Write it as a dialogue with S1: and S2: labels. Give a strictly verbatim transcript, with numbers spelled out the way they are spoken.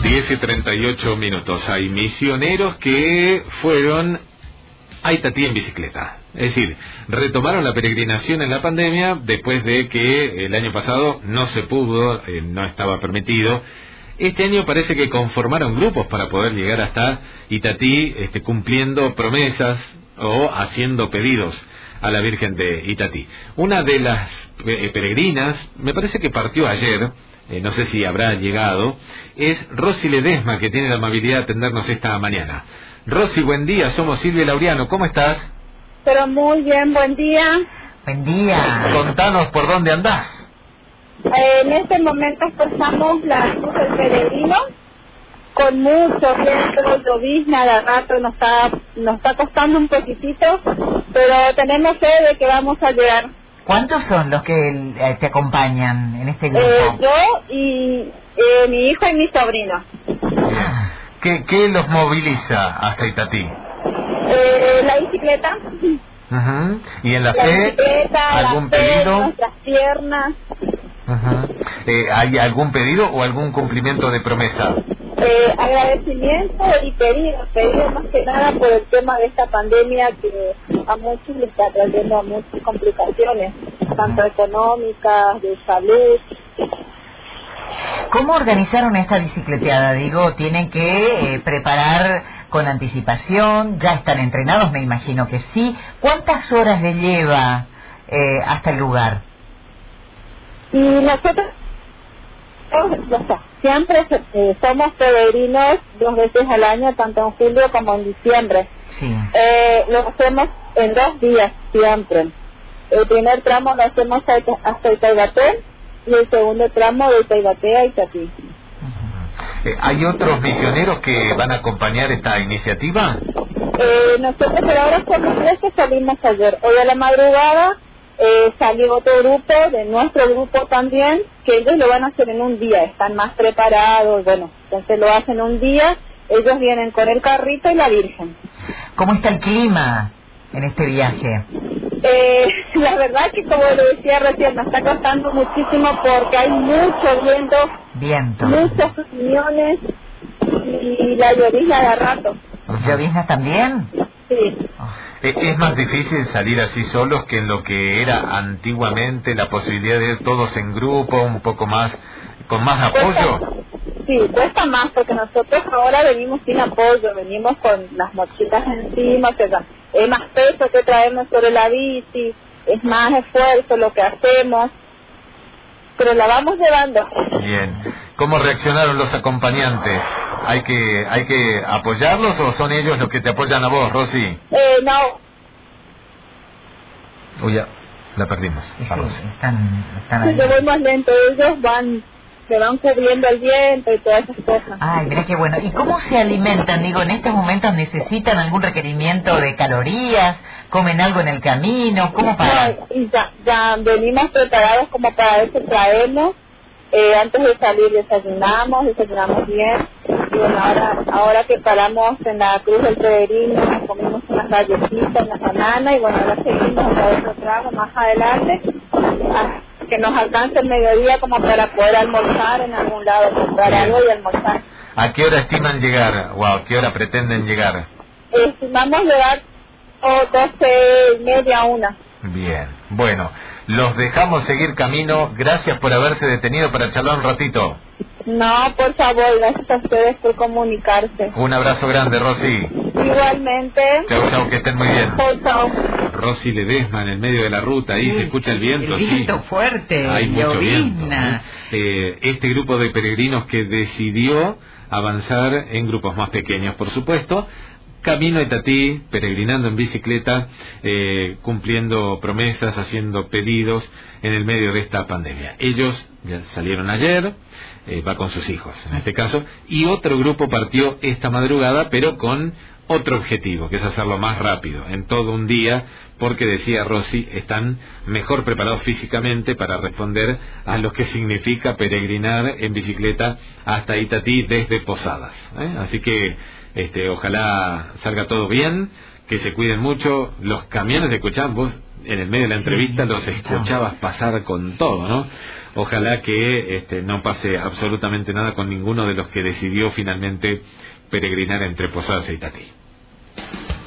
S1: diez y treinta y ocho minutos. Hay misioneros que fueron a Itatí en bicicleta. Es decir, retomaron la peregrinación en la pandemia después de que el año pasado no se pudo, eh, no estaba permitido. Este año parece que conformaron grupos para poder llegar hasta Itatí, este, cumpliendo promesas o haciendo pedidos a la Virgen de Itatí. Una de las eh, peregrinas, me parece que partió ayer, eh, no sé si habrá llegado, es Rosy Ledesma, que tiene la amabilidad de atendernos esta mañana. Rosy, buen día, somos Silvia y Laureano, ¿cómo estás?
S2: Pero muy bien, buen día.
S3: Buen día.
S1: Contanos por dónde andás.
S2: Eh, en este momento pasamos la cruz del peregrino, con mucho viento, llovizna, de rato nos está, nos está costando un poquitito, pero tenemos fe de que vamos a llegar.
S3: ¿Cuántos son los que eh, te acompañan en este grupo?
S2: Eh, yo y eh, mi hijo y mi sobrino.
S1: ¿Qué, qué los moviliza hasta Itatí?
S2: Eh, la bicicleta.
S1: Uh-huh. ¿Y en la,
S2: la
S1: fe?
S2: Bicicleta,
S1: ¿Algún
S2: la fe,
S1: pedido?
S2: nuestras piernas.
S1: Uh-huh. eh, ¿Hay algún pedido o algún cumplimiento de promesa?
S2: Eh, agradecimiento y pedido, pedido más que nada por el tema de esta pandemia que a muchos les está trayendo a muchas complicaciones, tanto económicas, de salud.
S3: ¿Cómo organizaron esta bicicleteada? Digo, tienen que eh, preparar con anticipación, ya están entrenados, me imagino que sí. ¿Cuántas horas le lleva eh, hasta el lugar?
S2: Y nosotros, o sea, siempre eh, somos peregrinos dos veces al año, tanto en julio como en diciembre.
S3: Sí.
S2: Eh, lo hacemos en dos días siempre. El primer tramo lo hacemos hasta Itaibaté y el segundo tramo de Itaibaté a Itatí.
S1: Uh-huh. eh, ¿Hay otros misioneros que van a acompañar esta iniciativa?
S2: Eh, nosotros por ahora somos tres que salimos ayer. Hoy a la madrugada eh, salió otro grupo, de nuestro grupo también, que ellos lo van a hacer en un día, están más preparados, bueno, entonces lo hacen un día, ellos vienen con el carrito y la Virgen.
S3: ¿Cómo está el clima en este viaje?
S2: Eh, la verdad que como lo decía recién, me está costando muchísimo porque hay mucho viento,
S3: viento,
S2: muchas opiniones y la llovizna de rato.
S3: ¿Llovizna también?
S2: Sí.
S1: ¿Es más difícil salir así solos que en lo que era antiguamente la posibilidad de ir todos en grupo, un poco más, con más apoyo?
S2: Cuesta, sí, cuesta más porque nosotros ahora venimos sin apoyo, venimos con las mochilas encima, que es más peso que traernos sobre la bici, es más esfuerzo lo que hacemos, pero la vamos llevando. Bien.
S1: ¿Cómo reaccionaron los acompañantes? ¿Hay que hay que apoyarlos o son ellos los que te apoyan a vos, Rosy?
S2: Eh, no.
S1: Uy, ya, la perdimos.
S3: Sí, están, están ahí.
S2: Si yo voy más lento, ellos van, se van cubriendo el viento y todas esas cosas.
S3: Ay, mira qué bueno. ¿Y cómo se alimentan? Digo, ¿en estos momentos necesitan algún requerimiento de calorías? ¿Comen algo en el camino? ¿Cómo para...?
S2: No, y ya, ya venimos preparados como para eso, traemos. Eh, antes de salir desayunamos, desayunamos bien. Y bueno, ahora, ahora que paramos en la cruz del peregrino, nos comimos unas galletitas, unas bananas y bueno, ahora seguimos a otro trago más adelante, hasta que nos alcance el mediodía como para poder almorzar en algún lado, comprar bien. Algo y almorzar.
S1: ¿A qué hora estiman llegar o a qué hora pretenden llegar?
S2: Estimamos llegar oh, doce y media, una.
S1: Bien, bueno, los dejamos seguir camino. Gracias por haberse detenido para charlar un ratito.
S2: No, por favor, gracias a ustedes por comunicarse.
S1: Un abrazo grande, Rosy.
S2: Igualmente.
S1: Chau, chau, que estén muy bien.
S2: Chau, chau.
S1: Rosy Ledesma en el medio de la ruta, ahí sí, se escucha el viento.
S3: El viento
S1: sí.
S3: fuerte,
S1: hay mucho viento,
S3: llovizna.
S1: ¿no? eh, Este grupo de peregrinos que decidió avanzar en grupos más pequeños, por supuesto, camino a Itatí, peregrinando en bicicleta, eh, cumpliendo promesas, haciendo pedidos en el medio de esta pandemia. Ellos ya salieron ayer, eh, va con sus hijos en este caso, y otro grupo partió esta madrugada, pero con otro objetivo, que es hacerlo más rápido, en todo un día, porque decía Rosy, están mejor preparados físicamente para responder a lo que significa peregrinar en bicicleta hasta Itatí desde Posadas, ¿eh? Así que este, ojalá salga todo bien, que se cuiden mucho. Los camiones, escuchamos vos en el medio de la entrevista, los escuchabas pasar con todo, ¿no? ojalá que este, no pase absolutamente nada con ninguno de los que decidió finalmente peregrinar entre Posadas e Itatí.